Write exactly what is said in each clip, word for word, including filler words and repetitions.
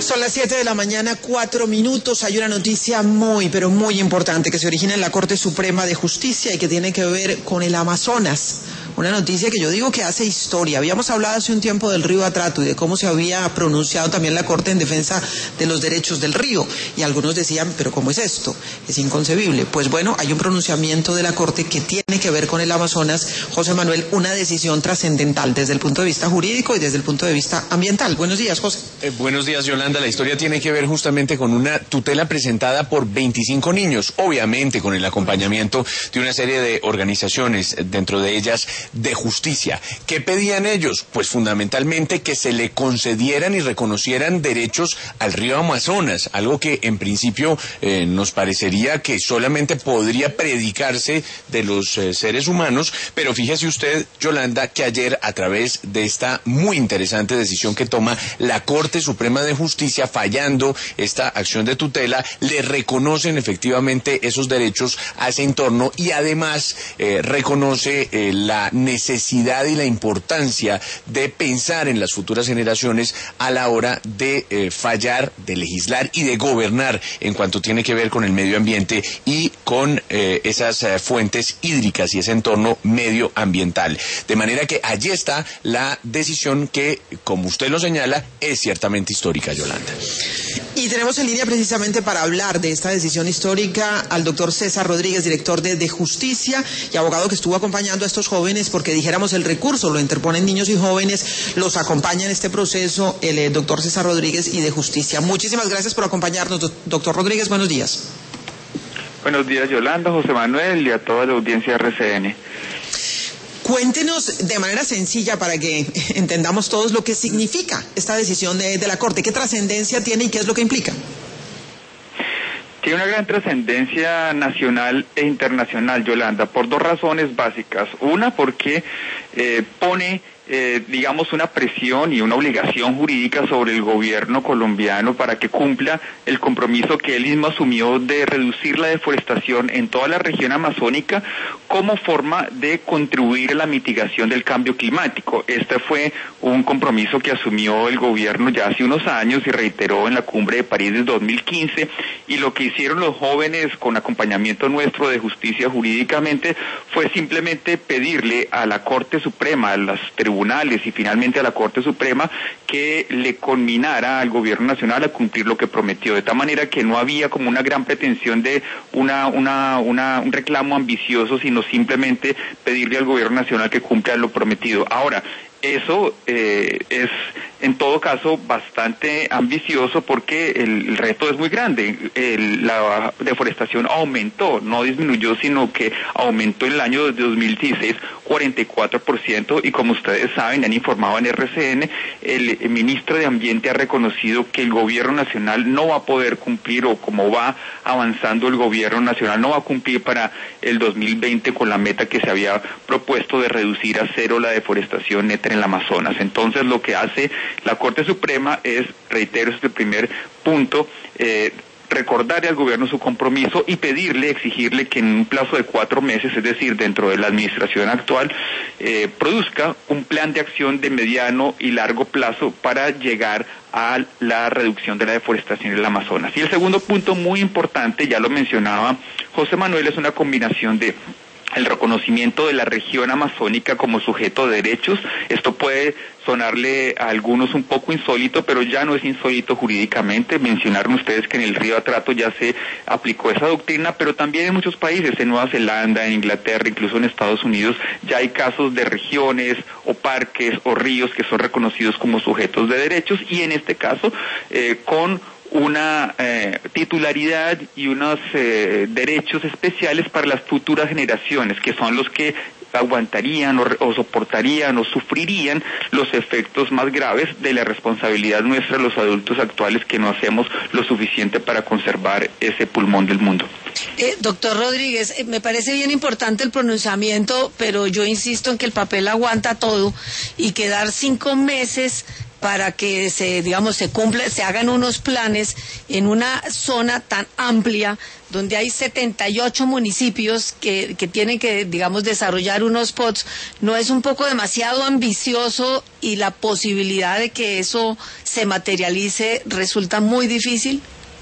Son las siete de la mañana, cuatro minutos. Hay una noticia muy, pero muy importante que se origina en la Corte Suprema de Justicia y que tiene que ver con el Amazonas. Una noticia que yo digo que hace historia. Habíamos hablado hace un tiempo del río Atrato y de cómo se había pronunciado también la Corte en defensa de los derechos del río. Y algunos decían, pero ¿cómo es esto? Es inconcebible. Pues bueno, hay un pronunciamiento de la Corte que tiene que ver con el Amazonas. José Manuel, una decisión trascendental desde el punto de vista jurídico y desde el punto de vista ambiental. Buenos días, José. Eh, buenos días, Yolanda. La historia tiene que ver justamente con una tutela presentada por veinticinco niños, obviamente con el acompañamiento de una serie de organizaciones, dentro de ellas de justicia. ¿Qué pedían ellos? Pues fundamentalmente que se le concedieran y reconocieran derechos al río Amazonas, algo que en principio eh, nos parecería que solamente podría predicarse de los eh, seres humanos, pero fíjese usted, Yolanda, que ayer, a través de esta muy interesante decisión que toma la Corte Suprema de Justicia, fallando esta acción de tutela, le reconocen efectivamente esos derechos a ese entorno y además eh, reconoce eh, la necesidad y la importancia de pensar en las futuras generaciones a la hora de eh, fallar, de legislar y de gobernar en cuanto tiene que ver con el medio ambiente y con eh, esas eh, fuentes hídricas y ese entorno medioambiental. De manera que allí está la decisión que, como usted lo señala, es ciertamente histórica, Yolanda. Y tenemos en línea precisamente para hablar de esta decisión histórica al doctor César Rodríguez, director de, de Justicia y abogado que estuvo acompañando a estos jóvenes porque dijéramos el recurso lo interponen niños y jóvenes, los acompaña en este proceso el eh, doctor César Rodríguez y de Justicia. Muchísimas gracias por acompañarnos, do doctor Rodríguez, buenos días. Buenos días, Yolanda, José Manuel y a toda la audiencia de R C N. Cuéntenos de manera sencilla para que entendamos todos lo que significa esta decisión de, de la Corte, qué trascendencia tiene y qué es lo que implica. Tiene una gran trascendencia nacional e internacional, Yolanda, por dos razones básicas. Una, porque eh, pone, eh, digamos, una presión y una obligación jurídica sobre el gobierno colombiano para que cumpla el compromiso que él mismo asumió de reducir la deforestación en toda la región amazónica como forma de contribuir a la mitigación del cambio climático. Este fue un compromiso que asumió el gobierno ya hace unos años y reiteró en la Cumbre de París de dos mil quince, y lo que hicieron los jóvenes con acompañamiento nuestro de Justicia jurídicamente fue simplemente pedirle a la Corte Suprema, a los tribunales y finalmente a la Corte Suprema que le conminara al gobierno nacional a cumplir lo que prometió, de tal manera que no había como una gran pretensión de una, una, una, un reclamo ambicioso, sino simplemente pedirle al gobierno nacional que cumpla lo prometido. Ahora, eso eh, es en todo caso bastante ambicioso porque el, el reto es muy grande. El, la deforestación aumentó, no disminuyó, sino que aumentó en el año de dos mil dieciséis cuarenta y cuatro por ciento, y como ustedes saben, han informado en R C N, el, el ministro de Ambiente ha reconocido que el gobierno nacional no va a poder cumplir, o como va avanzando el gobierno nacional, no va a cumplir para el dos mil veinte con la meta que se había propuesto de reducir a cero la deforestación neta en el Amazonas. Entonces, lo que hace la Corte Suprema es, reitero, este primer punto, eh, recordarle al gobierno su compromiso y pedirle, exigirle que en un plazo de cuatro meses, es decir, dentro de la administración actual, eh, produzca un plan de acción de mediano y largo plazo para llegar a la reducción de la deforestación en el Amazonas. Y el segundo punto muy importante, ya lo mencionaba José Manuel, es una combinación de el reconocimiento de la región amazónica como sujeto de derechos. Esto puede sonarle a algunos un poco insólito, pero ya no es insólito jurídicamente. Mencionaron ustedes que en el río Atrato ya se aplicó esa doctrina, pero también en muchos países, en Nueva Zelanda, en Inglaterra, incluso en Estados Unidos, ya hay casos de regiones o parques o ríos que son reconocidos como sujetos de derechos, y en este caso, eh, con una eh, titularidad y unos eh, derechos especiales para las futuras generaciones, que son los que aguantarían o, o soportarían o sufrirían los efectos más graves de la responsabilidad nuestra, los adultos actuales, que no hacemos lo suficiente para conservar ese pulmón del mundo. Eh, doctor Rodríguez, eh, me parece bien importante el pronunciamiento, pero yo insisto en que el papel aguanta todo y que dar cinco meses para que se, digamos, se cumpla, se hagan unos planes en una zona tan amplia donde hay setenta y ocho municipios que, que tienen que, digamos, desarrollar unos P O Ts, ¿no es un poco demasiado ambicioso y la posibilidad de que eso se materialice resulta muy difícil?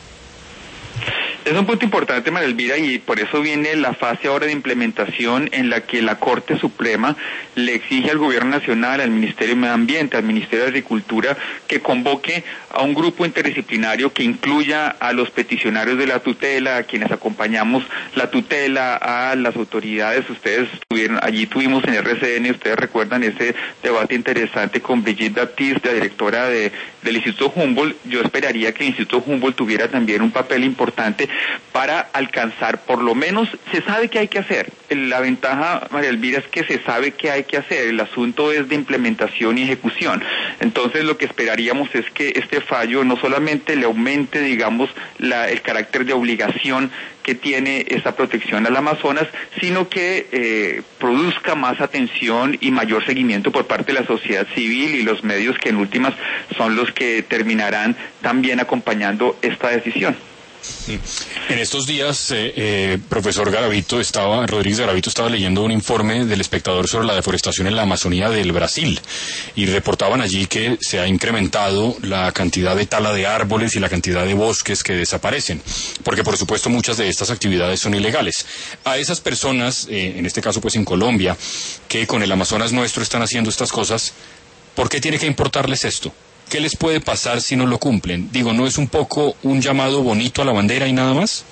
Es un punto importante, María Elvira, y por eso viene la fase ahora de implementación en la que la Corte Suprema le exige al Gobierno Nacional, al Ministerio de Medio Ambiente, al Ministerio de Agricultura, que convoque a un grupo interdisciplinario que incluya a los peticionarios de la tutela, a quienes acompañamos la tutela, a las autoridades. Ustedes estuvieron, allí tuvimos en R C N, ustedes recuerdan ese debate interesante con Brigitte Baptiste, la directora de, del Instituto Humboldt. Yo esperaría que el Instituto Humboldt tuviera también un papel importante para alcanzar, por lo menos, se sabe qué hay que hacer. La ventaja, María Elvira, es que se sabe qué hay que hacer. El asunto es de implementación y ejecución. Entonces, lo que esperaríamos es que este fallo no solamente le aumente, digamos, la, el carácter de obligación que tiene esta protección al Amazonas, sino que eh, produzca más atención y mayor seguimiento por parte de la sociedad civil y los medios, que en últimas son los que terminarán también acompañando esta decisión. En estos días, eh, eh, profesor Garavito estaba, Rodríguez Garavito estaba leyendo un informe del Espectador sobre la deforestación en la Amazonía del Brasil, y reportaban allí que se ha incrementado la cantidad de tala de árboles y la cantidad de bosques que desaparecen, porque por supuesto muchas de estas actividades son ilegales. A esas personas, eh, en este caso pues en Colombia, que con el Amazonas nuestro están haciendo estas cosas, ¿por qué tiene que importarles esto? ¿Qué les puede pasar si no lo cumplen? Digo, ¿no es un poco un llamado bonito a la bandera y nada más?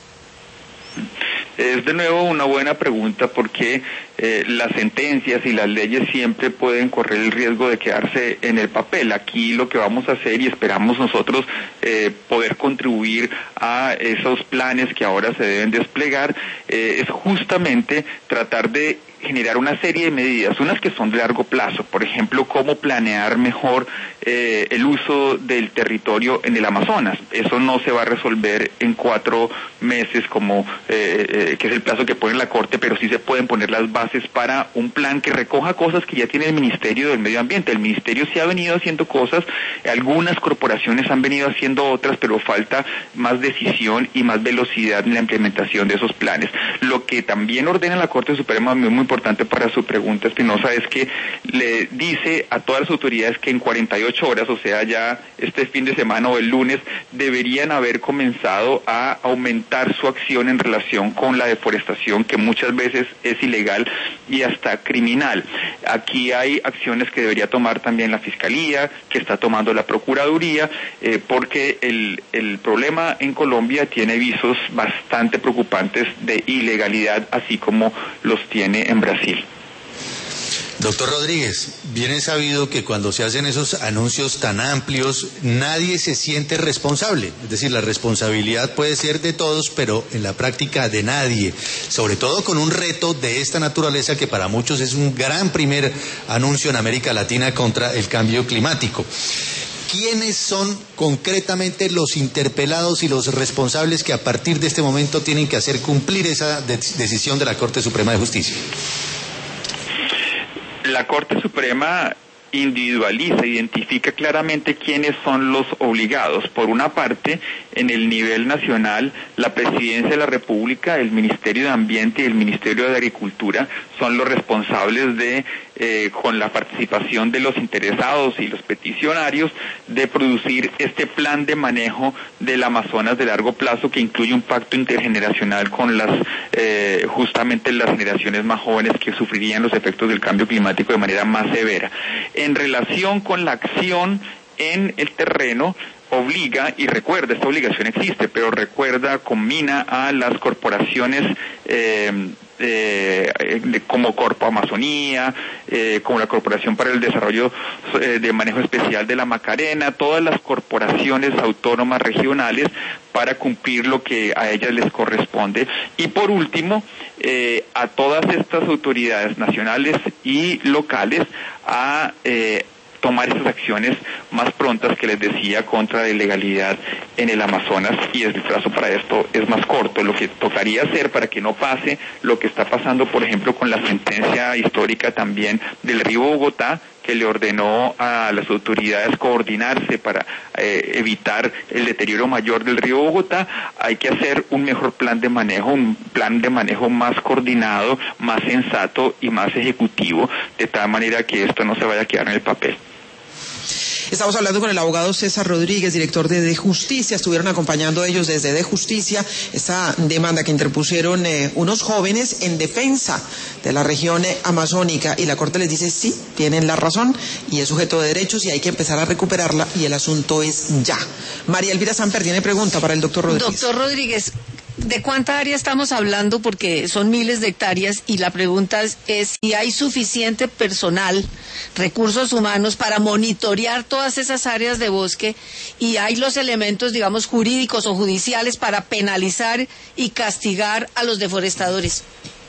Es de nuevo una buena pregunta, porque eh, las sentencias y las leyes siempre pueden correr el riesgo de quedarse en el papel. Aquí lo que vamos a hacer, y esperamos nosotros eh, poder contribuir a esos planes que ahora se deben desplegar, eh, es justamente tratar de generar una serie de medidas, unas que son de largo plazo, por ejemplo, cómo planear mejor eh, el uso del territorio en el Amazonas. Eso no se va a resolver en cuatro meses, como eh, eh, que es el plazo que pone la Corte, pero sí se pueden poner las bases para un plan que recoja cosas que ya tiene el Ministerio del Medio Ambiente. El Ministerio sí ha venido haciendo cosas, algunas corporaciones han venido haciendo otras, pero falta más decisión y más velocidad en la implementación de esos planes. Lo que también ordena la Corte Suprema, muy, muy importante para su pregunta, Espinosa, es que le dice a todas las autoridades que en cuarenta y ocho horas, o sea, ya este fin de semana o el lunes, deberían haber comenzado a aumentar su acción en relación con la deforestación, que muchas veces es ilegal y hasta criminal. Aquí hay acciones que debería tomar también la Fiscalía, que está tomando la Procuraduría, eh, porque el, el problema en Colombia tiene visos bastante preocupantes de ilegalidad, así como los tiene en Brasil. Doctor Rodríguez, bien es sabido que cuando se hacen esos anuncios tan amplios, nadie se siente responsable. Es decir, la responsabilidad puede ser de todos, pero en la práctica de nadie. Sobre todo con un reto de esta naturaleza que para muchos es un gran primer anuncio en América Latina contra el cambio climático. ¿Quiénes son concretamente los interpelados y los responsables que a partir de este momento tienen que hacer cumplir esa de- decisión de la Corte Suprema de Justicia? La Corte Suprema individualiza, identifica claramente quiénes son los obligados. Por una parte, en el nivel nacional, la Presidencia de la República, el Ministerio de Ambiente y el Ministerio de Agricultura son los responsables de, eh, con la participación de los interesados y los peticionarios, de producir este plan de manejo del Amazonas de largo plazo, que incluye un pacto intergeneracional con las, eh, justamente las generaciones más jóvenes que sufrirían los efectos del cambio climático de manera más severa. En relación con la acción en el terreno, obliga, y recuerda, esta obligación existe, pero recuerda, combina a las corporaciones eh, eh, de, como Corpo Amazonía, eh, como la Corporación para el Desarrollo eh, de Manejo Especial de la Macarena, todas las corporaciones autónomas regionales, para cumplir lo que a ellas les corresponde. Y por último, eh, a todas estas autoridades nacionales y locales a eh, tomar esas acciones más prontas que les decía contra la ilegalidad en el Amazonas, y el plazo para esto es más corto. Lo que tocaría hacer para que no pase lo que está pasando, por ejemplo, con la sentencia histórica también del río Bogotá, que que le ordenó a las autoridades coordinarse para eh, evitar el deterioro mayor del río Bogotá, hay que hacer un mejor plan de manejo, un plan de manejo más coordinado, más sensato y más ejecutivo, de tal manera que esto no se vaya a quedar en el papel. Estamos hablando con el abogado César Rodríguez, director de De Justicia. Estuvieron acompañando ellos desde De Justicia esta demanda que interpusieron eh, unos jóvenes en defensa de la región eh, amazónica, y la Corte les dice sí, tienen la razón y es sujeto de derechos y hay que empezar a recuperarla, y el asunto es ya. María Elvira Samper tiene pregunta para el doctor Rodríguez. Doctor Rodríguez, ¿de cuánta área estamos hablando? Porque son miles de hectáreas, y la pregunta es, es si hay suficiente personal, recursos humanos para monitorear todas esas áreas de bosque, y hay los elementos, digamos, jurídicos o judiciales para penalizar y castigar a los deforestadores.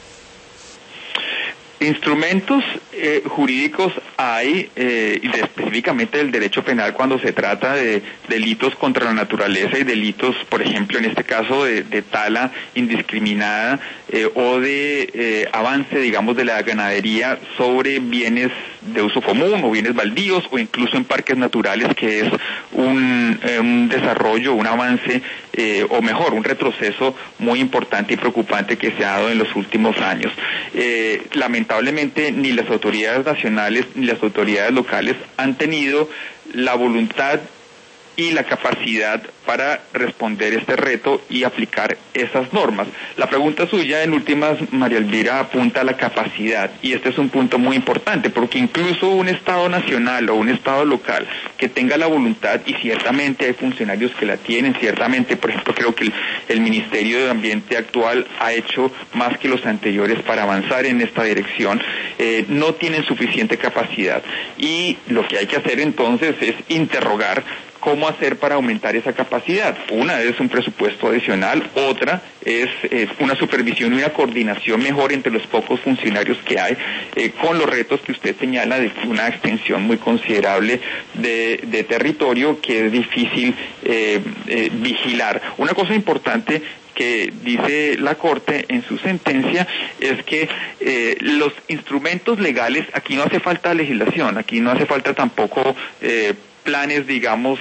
Instrumentos eh, jurídicos hay, eh, y de, específicamente del derecho penal, cuando se trata de delitos contra la naturaleza y delitos, por ejemplo, en este caso de, de tala indiscriminada eh, o de eh, avance, digamos, de la ganadería sobre bienes de uso común o bienes baldíos, o incluso en parques naturales, que es un, eh, un desarrollo, un avance, eh, o mejor, un retroceso muy importante y preocupante que se ha dado en los últimos años. Eh, lamentablemente, ni las autoridades nacionales ni las autoridades locales han tenido la voluntad y la capacidad para responder este reto y aplicar esas normas. La pregunta suya, en últimas, María Elvira, apunta a la capacidad, y este es un punto muy importante, porque incluso un Estado nacional o un Estado local que tenga la voluntad, y ciertamente hay funcionarios que la tienen, ciertamente, por ejemplo, creo que el, el Ministerio de Ambiente actual ha hecho más que los anteriores para avanzar en esta dirección, eh, no tienen suficiente capacidad, y lo que hay que hacer entonces es interrogar cómo hacer para aumentar esa capacidad. Una es un presupuesto adicional, otra es, es una supervisión y una coordinación mejor entre los pocos funcionarios que hay, eh, con los retos que usted señala de una extensión muy considerable de, de territorio que es difícil eh, eh, vigilar. Una cosa importante que dice la Corte en su sentencia es que eh, los instrumentos legales, aquí no hace falta legislación, aquí no hace falta tampoco eh, planes, digamos,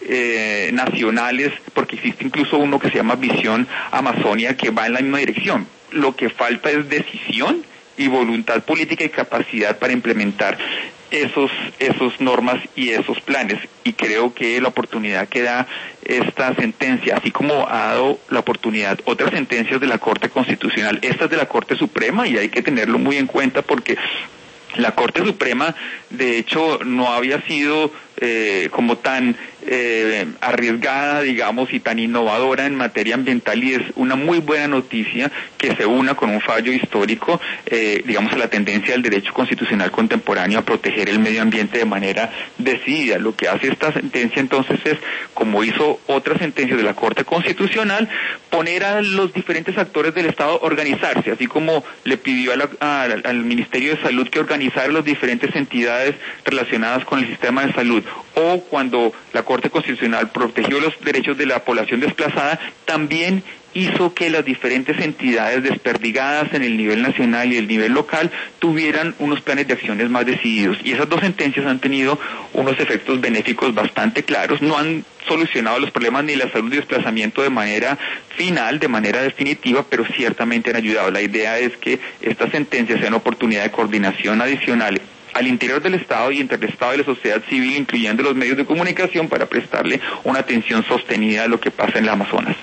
eh, nacionales, porque existe incluso uno que se llama Visión Amazonia, que va en la misma dirección. Lo que falta es decisión y voluntad política y capacidad para implementar esos esos normas y esos planes, y creo que la oportunidad que da esta sentencia, así como ha dado la oportunidad otras sentencias de la Corte Constitucional, esta es de la Corte Suprema, y hay que tenerlo muy en cuenta, porque la Corte Suprema, de hecho, no había sido eh, como tan eh, arriesgada, digamos, y tan innovadora en materia ambiental, y es una muy buena noticia que se una con un fallo histórico, eh, digamos, a la tendencia del derecho constitucional contemporáneo a proteger el medio ambiente de manera decidida. Lo que hace esta sentencia entonces es, como hizo otras sentencias de la Corte Constitucional, poner a los diferentes actores del Estado a organizarse, así como le pidió a la, a, al Ministerio de Salud que organizara las diferentes entidades relacionadas con el sistema de salud, o cuando la Corte Constitucional protegió los derechos de la población desplazada, también hizo que las diferentes entidades desperdigadas en el nivel nacional y el nivel local tuvieran unos planes de acciones más decididos. Y esas dos sentencias han tenido unos efectos benéficos bastante claros. No han solucionado los problemas ni la salud y desplazamiento de manera final, de manera definitiva, pero ciertamente han ayudado. La idea es que estas sentencias sean oportunidad de coordinación adicional al interior del Estado y entre el Estado y la sociedad civil, incluyendo los medios de comunicación, para prestarle una atención sostenida a lo que pasa en el Amazonas.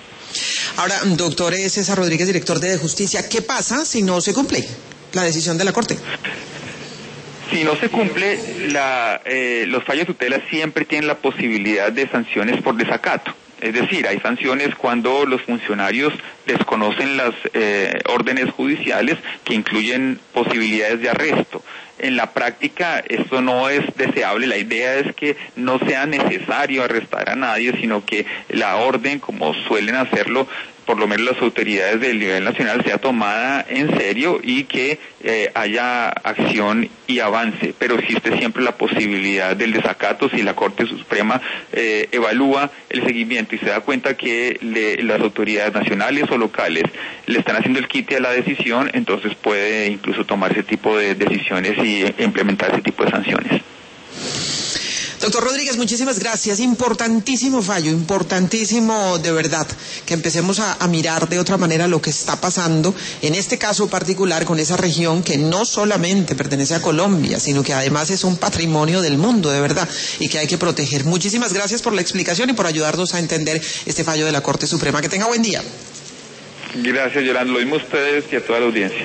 Ahora, doctor César Rodríguez, director de De Justicia, ¿qué pasa si no se cumple la decisión de la Corte? Si no se cumple, la, eh, los fallos de tutela siempre tienen la posibilidad de sanciones por desacato. Es decir, hay sanciones cuando los funcionarios desconocen las eh, órdenes judiciales, que incluyen posibilidades de arresto. En la práctica esto no es deseable. La idea es que no sea necesario arrestar a nadie, sino que la orden, como suelen hacerlo, por lo menos las autoridades del nivel nacional, sea tomada en serio y que eh, haya acción y avance, pero existe siempre la posibilidad del desacato si la Corte Suprema eh, evalúa el seguimiento y se da cuenta que le, las autoridades nacionales o locales le están haciendo el quite a la decisión, entonces puede incluso tomar ese tipo de decisiones y implementar ese tipo de sanciones. Doctor Rodríguez, muchísimas gracias. Importantísimo fallo, importantísimo de verdad, que empecemos a, a mirar de otra manera lo que está pasando, en este caso particular con esa región que no solamente pertenece a Colombia, sino que además es un patrimonio del mundo, de verdad, y que hay que proteger. Muchísimas gracias por la explicación y por ayudarnos a entender este fallo de la Corte Suprema. Que tenga buen día. Gracias, Yolanda. Lo mismo a ustedes y a toda la audiencia.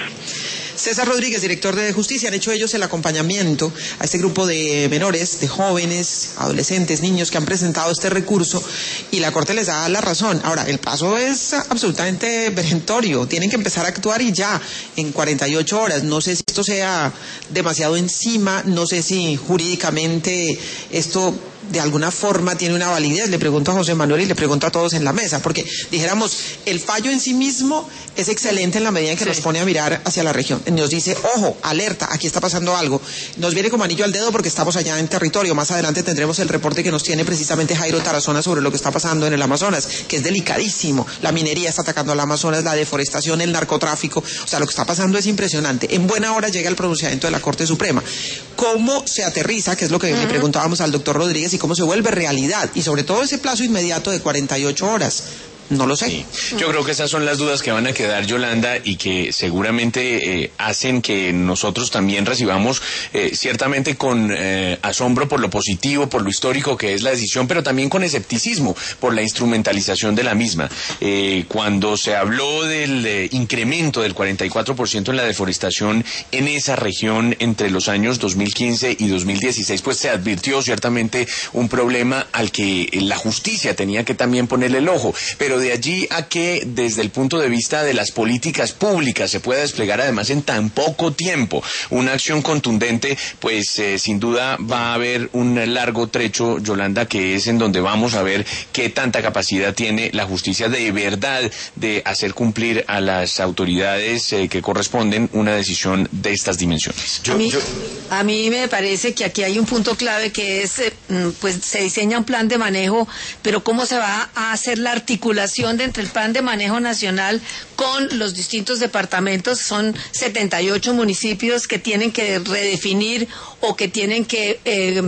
César Rodríguez, director de Justicia, han hecho ellos el acompañamiento a este grupo de menores, de jóvenes, adolescentes, niños que han presentado este recurso y la Corte les da la razón. Ahora, el paso es absolutamente perentorio, tienen que empezar a actuar y ya, en cuarenta y ocho horas. No sé si esto sea demasiado encima, no sé si jurídicamente esto de alguna forma tiene una validez. Le pregunto a José Manuel y le pregunto a todos en la mesa, porque dijéramos, el fallo en sí mismo es excelente en la medida en que sí. nos pone a mirar hacia la región. Nos dice, ojo, alerta, aquí está pasando algo. Nos viene como anillo al dedo porque estamos allá en territorio. Más adelante tendremos el reporte que nos tiene precisamente Jairo Tarazona sobre lo que está pasando en el Amazonas, que es delicadísimo. La minería está atacando al Amazonas, la deforestación, el narcotráfico. O sea, lo que está pasando es impresionante. En buena hora llega el pronunciamiento de la Corte Suprema. ¿Cómo se aterriza? Que es lo que uh-huh. le preguntábamos al doctor Rodríguez, y cómo se vuelve realidad, y sobre todo ese plazo inmediato de cuarenta y ocho horas. No lo sé. Sí. Yo creo que esas son las dudas que van a quedar, Yolanda, y que seguramente eh, hacen que nosotros también recibamos eh, ciertamente con eh, asombro por lo positivo, por lo histórico que es la decisión, pero también con escepticismo por la instrumentalización de la misma. Eh, cuando se habló del eh, incremento del cuarenta y cuatro por ciento en la deforestación en esa región entre los años dos mil quince y dos mil dieciséis, pues se advirtió ciertamente un problema al que la justicia tenía que también ponerle el ojo, pero de allí a que desde el punto de vista de las políticas públicas se pueda desplegar además en tan poco tiempo una acción contundente, pues eh, sin duda va a haber un largo trecho, Yolanda, que es en donde vamos a ver qué tanta capacidad tiene la justicia de verdad de hacer cumplir a las autoridades eh, que corresponden una decisión de estas dimensiones. Yo, a, mí, yo... a mí me parece que aquí hay un punto clave que es, eh, pues se diseña un plan de manejo, pero cómo se va a hacer la articulación de entre el plan de manejo nacional con los distintos departamentos. Son setenta y ocho municipios que tienen que redefinir o que tienen que eh,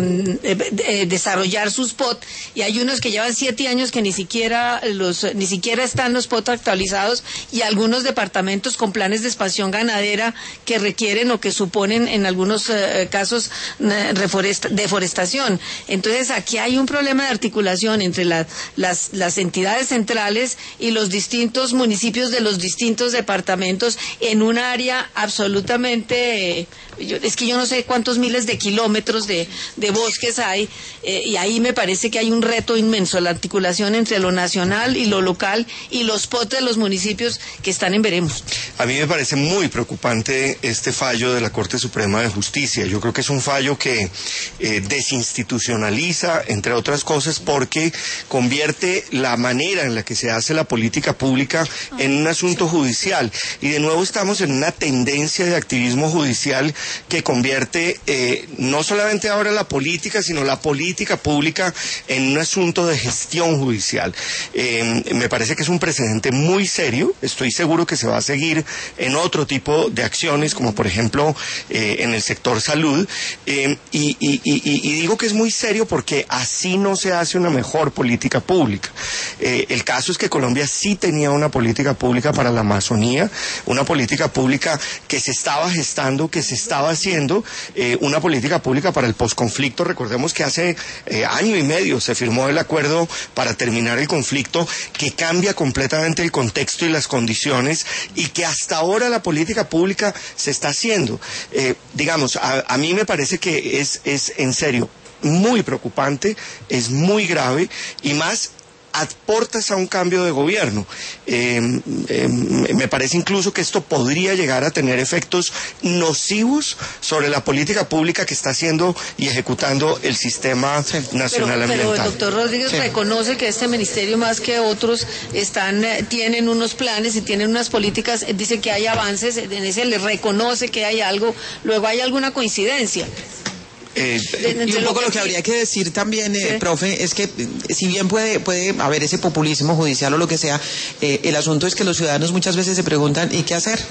eh, desarrollar sus P O T, y hay unos que llevan siete años que ni siquiera los ni siquiera están los P O T actualizados, y algunos departamentos con planes de expansión ganadera que requieren o que suponen en algunos eh, casos eh, reforesta, deforestación. Entonces aquí hay un problema de articulación entre la, las, las entidades centrales y los distintos municipios de los distintos departamentos en un área absolutamente, eh, yo, es que yo no sé cuántos miles de kilómetros de, de bosques hay, eh, y ahí me parece que hay un reto inmenso, la articulación entre lo nacional y lo local y los P O T de los municipios que están en veremos. A mí me parece muy preocupante este fallo de la Corte Suprema de Justicia. Yo creo que es un fallo que eh, desinstitucionaliza, entre otras cosas, porque convierte la manera en la que se hace la política pública en un asunto judicial, y de nuevo estamos en una tendencia de activismo judicial que convierte eh, no solamente ahora la política, sino la política pública en un asunto de gestión judicial. Eh, me parece que es un precedente muy serio. Estoy seguro que se va a seguir en otro tipo de acciones, como por ejemplo eh, en el sector salud, eh, y, y, y, y digo que es muy serio porque así no se hace una mejor política pública. Eh, el caso es que Colombia sí tenía una política pública para la Amazonía, una política pública que se estaba gestando, que se estaba haciendo, eh, una política pública para el posconflicto. Recordemos que hace eh, año y medio se firmó el acuerdo para terminar el conflicto, que cambia completamente el contexto y las condiciones, y que hasta ahora la política pública se está haciendo. Eh, digamos, a, a mí me parece que es, es en serio muy preocupante, es muy grave, y más aportas a un cambio de gobierno. Eh, eh, me parece incluso que esto podría llegar a tener efectos nocivos sobre la política pública que está haciendo y ejecutando el sistema sí. nacional pero, ambiental. Pero el doctor Rodríguez sí. reconoce que este ministerio más que otros están tienen unos planes y tienen unas políticas, dice que hay avances, en ese le reconoce que hay algo, luego hay alguna coincidencia. Eh, y un poco lo que habría que decir también, eh, ¿sí? profe, es que si bien puede puede haber ese populismo judicial o lo que sea, eh, el asunto es que los ciudadanos muchas veces se preguntan ¿y qué hacer?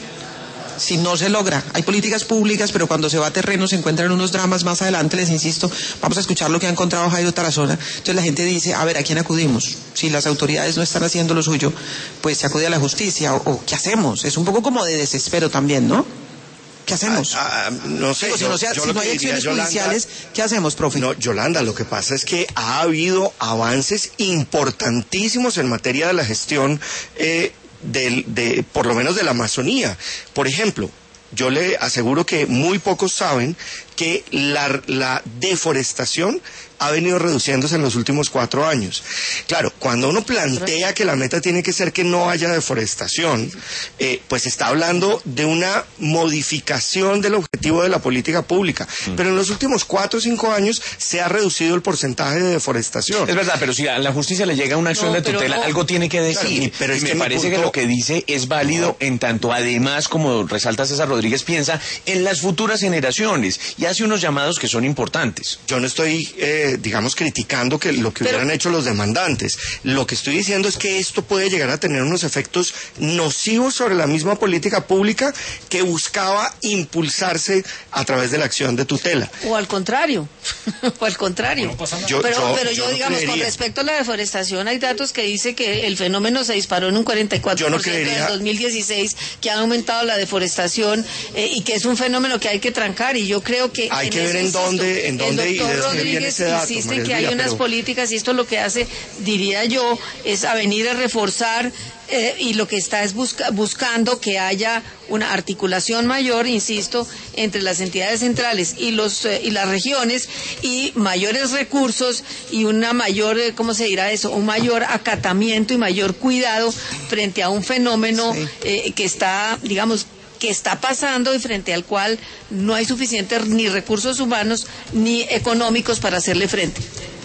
Si no se logra, hay políticas públicas, pero cuando se va a terreno se encuentran unos dramas más adelante, les insisto, vamos a escuchar lo que ha encontrado Jairo Tarazona. Entonces la gente dice, a ver, ¿a quién acudimos? Si las autoridades no están haciendo lo suyo, pues se acude a la justicia, o, o ¿qué hacemos? Es un poco como de desespero también, ¿no? ¿Qué hacemos? Ah, ah, no sé. Digo, si yo, no, sea, yo si no hay acciones Yolanda, judiciales, ¿qué hacemos, profe? No, Yolanda, lo que pasa es que ha habido avances importantísimos en materia de la gestión eh, del, de, por lo menos de la Amazonía. Por ejemplo, yo le aseguro que muy pocos saben que la, la deforestación ha venido reduciéndose en los últimos cuatro años. Claro, cuando uno plantea que la meta tiene que ser que no haya deforestación, eh, pues está hablando de una modificación del objetivo de la política pública. Mm. Pero en los últimos cuatro o cinco años se ha reducido el porcentaje de deforestación. Es verdad, pero si a la justicia le llega una acción no, de tutela, no. algo tiene que decir. Claro, pero es y me que parece punto... que lo que dice es válido no. en tanto, además, como resalta César Rodríguez, piensa en las futuras generaciones y hace unos llamados que son importantes. Yo no estoy... Eh, digamos, criticando que lo que Pero... hubieran hecho los demandantes. Lo que estoy diciendo es que esto puede llegar a tener unos efectos nocivos sobre la misma política pública que buscaba impulsarse a través de la acción de tutela. O al contrario, o al contrario. No yo, pero yo, pero yo, yo digamos, no con respecto a la deforestación, hay datos que dice que el fenómeno se disparó en un cuarenta y cuatro por ciento en el dos mil dieciséis, que ha aumentado la deforestación eh, y que es un fenómeno que hay que trancar, y yo creo que... Hay que ver en dónde, en dónde y de dónde viene ese dato. Insiste que hay unas pero... políticas, y esto lo que hace, diría yo, es a venir a reforzar eh, y lo que está es busca, buscando que haya una articulación mayor, insisto, entre las entidades centrales y los eh, y las regiones, y mayores recursos y una mayor, eh, ¿cómo se dirá eso? Un mayor acatamiento y mayor cuidado frente a un fenómeno sí. eh, que está, digamos, que está pasando y frente al cual no hay suficientes ni recursos humanos ni económicos para hacerle frente.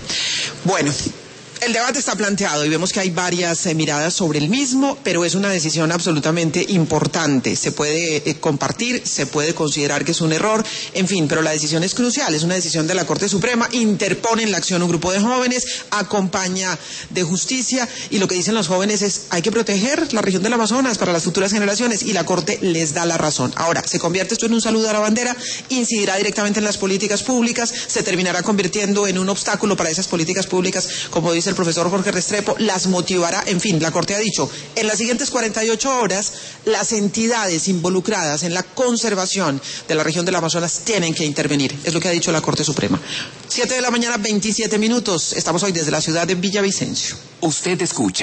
Bueno, el debate está planteado y vemos que hay varias eh, miradas sobre el mismo, pero es una decisión absolutamente importante. Se puede eh, compartir, se puede considerar que es un error, en fin, pero la decisión es crucial, es una decisión de la Corte Suprema, interpone en la acción un grupo de jóvenes, acompaña de justicia, y lo que dicen los jóvenes es, hay que proteger la región del Amazonas para las futuras generaciones, y la Corte les da la razón. Ahora, se convierte esto en un saludo a la bandera, incidirá directamente en las políticas públicas, se terminará convirtiendo en un obstáculo para esas políticas públicas, como dice el profesor Jorge Restrepo, las motivará, en fin, la Corte ha dicho, en las siguientes cuarenta y ocho horas, las entidades involucradas en la conservación de la región del Amazonas tienen que intervenir, es lo que ha dicho la Corte Suprema. Siete de la mañana, veintisiete minutos, estamos hoy desde la ciudad de Villavicencio. Usted escucha